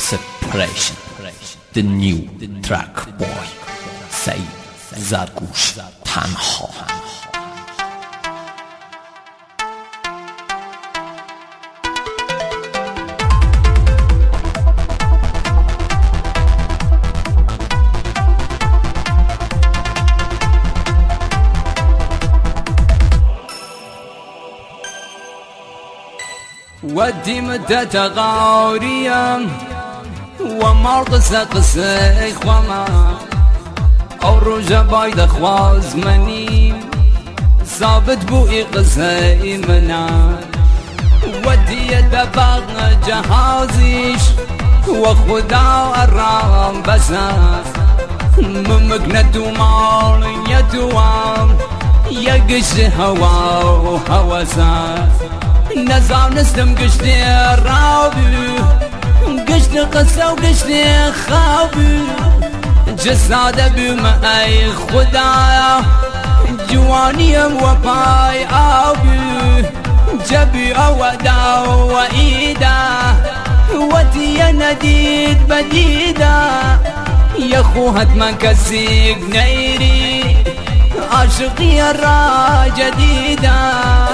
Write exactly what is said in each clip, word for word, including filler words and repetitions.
Separation, the new track boy سعید زرگوش تنها. ودي مدة غاورية وما قصة قصة إخوانا أو رجا بايد خواز مني ثابت بوئي قصة إمنا ودي يدبغ جهازيش وخدا الرام بساس ممكنة مال يدوام يقش هوا وهوساس نزام نسلم قشتي رابي قشتي قصة وقشتي خابي جسادة بمأي خدايا جواني وباي آبي جبي أودا وإيدا ودي نديد بديدا يا خو هتمن كسيق نيري عاشقي الرا جديدا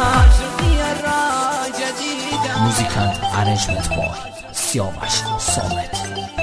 موزیکانت ارنجمنت بای سیاوش صامت.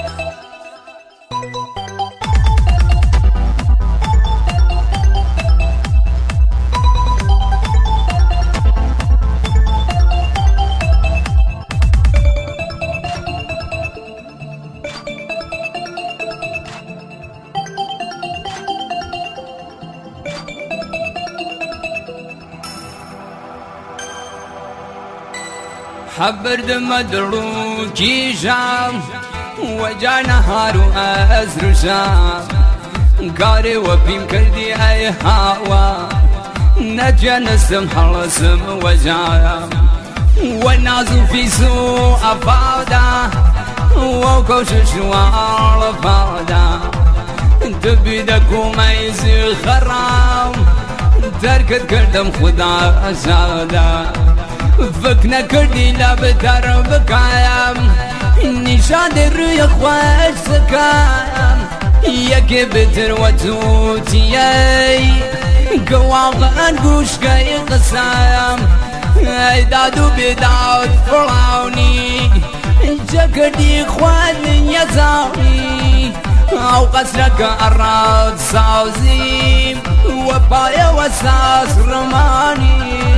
حبرد مدروكي جام وجا نهار وأزر شام قاري وبيم كردي أي هوا نجا نسم حلسم وجايا والناس في سوء فادا وكوش شوال فادا تبيدكو ميزي خرام تركت كردم خدا زادا فكنا كردي لا بتر بكايم نشاد الرؤيا خوش سكايم يكي بتر وتوتي قواغ انقوش كي قسايم ايدادو بداود فراوني جكردي خوان يزاوني او قسرك اراد ساوزيم وبايا وساس رماني